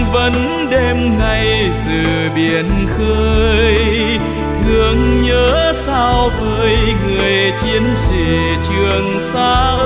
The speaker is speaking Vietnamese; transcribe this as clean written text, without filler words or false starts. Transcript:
vẫn đêm ngày từ biển khơi, thương nhớ sao vời người chiến sĩ Trường Sa.